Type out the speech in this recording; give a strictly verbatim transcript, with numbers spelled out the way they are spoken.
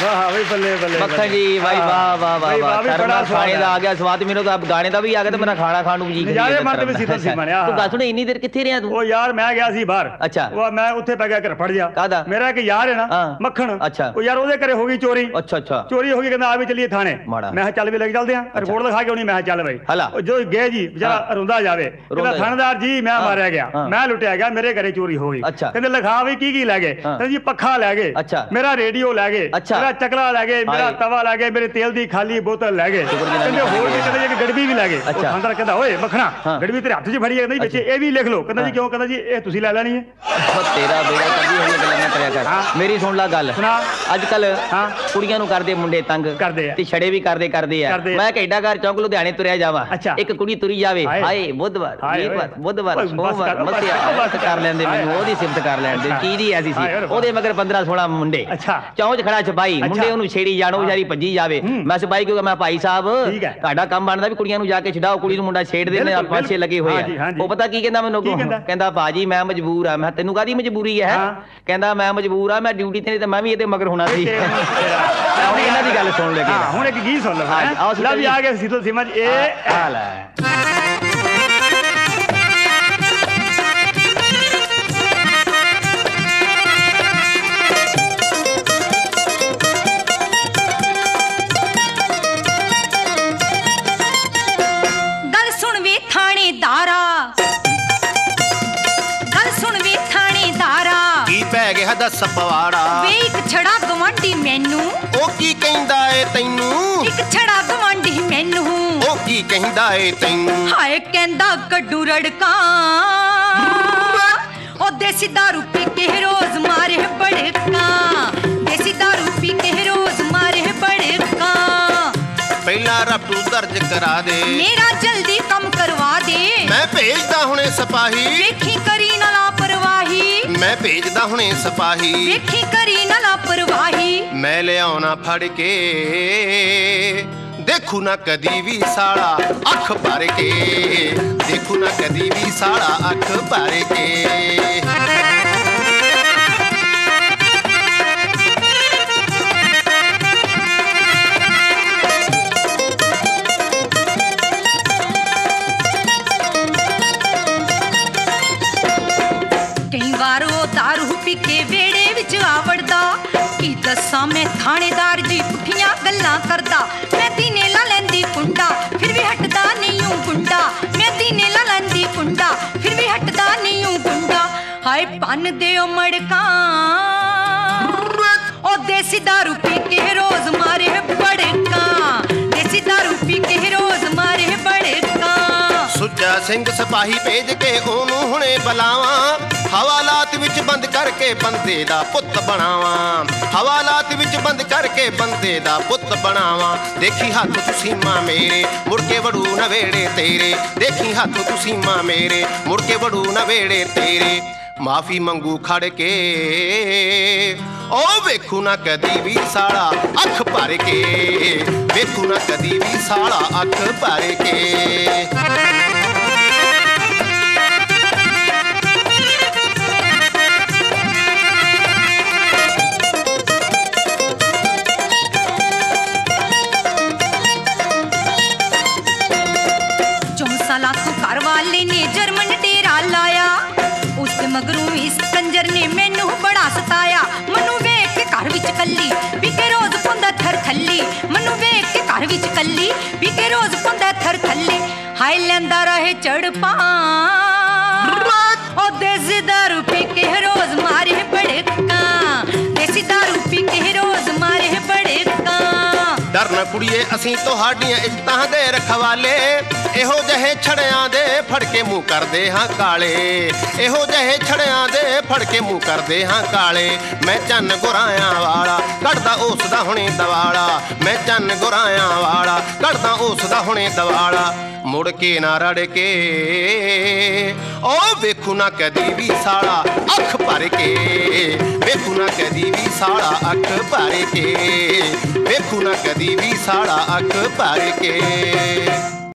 मक्खन जी भाई वाह वाह वाह वाह खाने का आ गया स्वाद मेरे तो गाने का भी आ गया तो मेरा खाना खाने ਨੂੰ ਜੀ ਯਾਰ ਮਨ ਤੇ ਸੀਤਲ ਸੀ ਬਣਿਆ ਤੂੰ ਗੱਲ ਸੁਣ ਇੰਨੀ ਦੇਰ ਕਿੱਥੇ ਰਿਹਾ ਤੂੰ ਉਹ ਯਾਰ ਮੈਂ ਗਿਆ ਸੀ ਬਾਹਰ ਅੱਛਾ ਉਹ ਮੈਂ ਉੱਥੇ ਪੈ ਗਿਆ ਘਰ ਫੜ ਜਾ ਕਾਹਦਾ ਮੇਰਾ ਇੱਕ ਯਾਰ ਹੈ ਨਾ ਮੱਖਣ ਅੱਛਾ ਉਹ ਯਾਰ ਉਹਦੇ ਘਰੇ ਹੋ ਗਈ ਚੋਰੀ ਅੱਛਾ ਅੱਛਾ ਚੋਰੀ ਹੋ ਗਈ ਕਹਿੰਦਾ ਆ ਵੀ ਚੱਲੀਏ ਥਾਣੇ ਮੈਂ ਕਿਹਾ ਚੱਲ ਵੀ ਲੈ ਕੇ ਚੱਲਦੇ ਆ ਰਿਪੋਰਟ ਲਿਖਾ ਕੇ ਆਉਣੀ ਮੈਂ ਕਿਹਾ ਚੱਲ ਬਈ ਉਹ ਜੋ ਗਏ ਜੀ ਵਿਚਾਰਾ ਰੋਂਦਾ ਜਾਵੇ ਕਹਿੰਦਾ ਥਾਣੇਦਾਰ ਜੀ ਮੈਂ ਮਾਰਿਆ ਗਿਆ ਮੈਂ ਲੁੱਟਿਆ ਗਿਆ ਮੇਰੇ ਘਰੇ ਚੋਰੀ ਹੋ ਗਈ ਕਹਿੰਦੇ ਲਿਖਾ ਵੀ ਕੀ ਕੀ ਲੈ ਗਏ ਕਹਿੰਦੇ ਜੀ ਪੱਖਾ ਲੈ ਗਏ ਮੇਰਾ ਰੇਡੀਓ ਲੈ ਗਏ ਮੇਰਾ ਚੱਕਲਾ ਲੈ ਗਏ ਮੇਰਾ ਤਵਾ ਲੈ ਗਏ ਮੇਰੇ ਤੇਲ ਦੀ ਖਾਲੀ ਬੋਤਲ ਲੈ ਗਏ ਕਹਿੰਦੇ ਹੋਰ ਵੀ ਕਹਿੰਦੇ ਜੀ ਗੜਬੀ ਵੀ ਲੈ ਗਏ ਉਹ ਥਾਣੇਦਾਰ ਕਹਿੰਦਾ ਓਏ ਮੱਖਣਾ ਗੜਬੀ ਤੇਰੇ ਹੱਥ 'ਚ ਫੜੀ ਹੈ ਕਹਿੰਦਾ ਵਿੱਚ ਇਹ ਵੀ ਲਿਖ ਲਓ ਕਹਿੰਦਾ ਜੀ ਕਿਉਂ ਕਹਿੰਦਾ ਜੀ ਇਹ ਤੁਸੀਂ ਲੈ ਲੈਣੀ ਹੈ ਤੇਰਾ ਬੇੜਾ ਕਰਦੀ ਹੋਈ ਗੱਲਾਂ ਨਾ ਕਰਿਆ ਕਰ ਮੇਰੀ ਸੁਣ ਲੈ ਗੱਲ ਅੱਜ ਕੱਲ ਕੁੜੀਆਂ ਨੂੰ ਕਰਦੇ ਮੁੰਡੇ ਤੰਗ ਕਰਦੇ ਆ ਤੇ ਛੜੇ ਵੀ ਕਰਦੇ ਕਰਦੇ ਆ ਮੈਂ ਘੈਂਡਾ ਘਰ ਚੌਂਕ ਲੁਧਿਆਣੇ ਤੁਰਿਆ ਜਾਵਾਂ ਇੱਕ ਕੁੜੀ ਤੁਰੀ ਜਾਵੇ ਹਾਏ ਬੁੱਧਵਾਰ ਵੀਰਵਾਰ ਬੁੱਧਵਾਰ ਸੋਮਵਾਰ ਮੱਸਿਆ ਬਸ ਕਰ ਲੈਂਦੇ ਮੈਨੂੰ ਉਹਦੀ ਸਿਫਤ ਕਰ ਲੈਂਦੇ ਚੀਜ਼ ਹੀ ਐਸੀ ਸੀ ਉਹਦੇ ਮਗਰ ਪੰਦਰਾਂ ਸੋਲਾਂ ਮੁੰਡੇ ਚੌਂਚ ਖੜਾ ਸਿਪਾਹੀ ਮੁੰਡੇ ਉਹਨੂੰ ਛੇੜੀ ਜਾਣੋ ਵਿਚਾਰੀ ਭੱਜੀ ਜਾਵੇ ਮੈਂ ਸਿਪਾਹੀ ਕਿਉਂਕਿ ਮੈਂ ਭਾਈ ਸਾਹਿਬ ਤੁਹਾਡਾ ਕੰਮ ਬਣਦਾ ਵੀ ਕੁੜੀਆਂ ਨੂੰ ਜਾ ਕੇ ਛਡਾਓ ਕੁੜੀ ਨੂੰ ਮੁੰਡਾ ਛੇੜਦੇ ਨੇ ਪੰਜ ਛੇ ਲੱਗੇ ਹੋਏ ਆ ਉਹ ਪਤਾ ਕੀ ਕਹਿੰਦਾ ਮੈਨੂੰ ਕਹਿੰਦਾ ਭਾਜੀ ਮੈਂ ਮਜਬੂਰ ਆ ਮੈਂ ਤੈਨੂੰ ਕਾਹਦੀ ਮਜਬੂਰੀ ਹੈ ਕਹਿੰਦਾ ਮੈਂ ਮਜਬੂਰ ਆ ਮੈਂ ਡਿਊਟੀ ਤੇ ਤੇ ਮੈਂ ਵੀ ਇਹਦੇ ਮਗਰ ਹੋਣਾ ਸੀ ਹੁਣ ਇਹਨਾਂ ਦੀ ਗੱਲ ਸੁਣ ਲੈ ਹੁਣ ਇੱਕ ਗੀਤ ਸੁਣ ਲਓ ਲੈ ਵੀ ਆ ਗਿਆ ਸੀਤਲ ਸੀਮਾ ਜੀ ਇਹ ਹਾਲ ਹੈ दस पवाड़ा वे एक छड़ा गवांडी मैनू ओ की कहंदा ए तैनू एक छड़ा गवांडी मैनू ओ की कहंदा ए तैनू हाय कहंदा कड्डू रड़का ओ देसी दारू पी के रोज मारे बड़का देसी दारू पी के रोज मारे बड़का पहला रफ्तू दर्ज करा दे मेरा जल्दी कम करवा दे मैं भेजदा हुणे सिपाही देखी करी ना लापरवाही मैं भेजदा हुणे सिपाही देखी करी ना लापरवाही मैं ले आउना फड़ के देखू ना कदी भी साड़ा अख भर के देखू ना कदी भी साड़ा अख भर के दसा मैं थानेदार जी पुठियां गल्लां करदा मैं दीने ला लैंदी कुंडा फिर भी हटदा नहीं हूं गुंडा मैं दीने ला लैंदी कुंडा फिर भी हटदा नहीं हूं गुंडा हाय पन देओ मड़का ओ देसी दारू पी के रोज मारे बड़का देसी दारू पी के रोज मारे बड़का सुच्चा सिंह सिपाही भेज के ओनू हुणे बलावा हवालात विच बंद करके बंदे दा पुत बनावा हवालात विच बंद करके बंदे दा पुत बनावा देखी हाथ तुसी मां मेरे मुड़ के वड़ू नवेड़े तेरे देखी हाथ तुसी मां मेरे मुड़ के वड़ू नवेड़े तेरे माफी मंगू खड़ के ओ वेखू ना कदी भी साड़ा अख भर के वेखू ना कदी भी साड़ा अख भर के मगरू इस कंजर ने मैनू बड़ा सताया मनु वेख के घर विच कल्ली बिके रोज पोंदा थर थल्ली मनु वेख के घर विच कल्ली बिके रोज पोंदा थर थल्ली हाय लैंदा रहे चढ़ पा ओ देसी दारू पी के रोज मारे बड़का देसी दारू पी के रोज मारे बड़का डर न कुड़िए असीं तुहाडियां इज्जतां दे रखवाले ਇਹੋ ਜਿਹੇ ਛੜਿਆਂ ਦੇ ਫੜ ਕੇ ਮੂੰਹ ਕਰਦੇ ਹਾਂ ਕਾਲੇ ਇਹੋ ਜਿਹੇ ਛੜਿਆਂ ਦੇ ਫੜ ਕੇ ਮੂੰਹ ਕਰਦੇ ਹਾਂ ਕਾਲੇ ਮੈਂ ਚੰਨ ਗੁਰਾਇਆਂ ਵਾਲਾ ਕੱਢਦਾ ਉਸ ਦਾ ਹੁਣੇ ਦਵਾਲਾ ਮੈਂ ਚੰਨ ਗੁਰਾਇਆਂ ਵਾਲਾ ਕੱਢਦਾ ਉਸ ਦਾ ਹੁਣੇ ਦਵਾਲਾ ਮੁੜ ਕੇ ਨਾ ਰੜ ਕੇ ਓ ਵੇਖੂ ਨਾ ਕਦੀ ਵੀ ਸਾਲਾ ਅੱਖ ਭਰ ਕੇ ਵੇਖੂ ਨਾ ਕਦੀ ਵੀ ਸਾਲਾ ਅੱਖ ਭਰ ਕੇ ਵੇਖੂ ਨਾ ਕਦੀ ਵੀ ਸਾਲਾ ਅੱਖ ਭਰ ਕੇ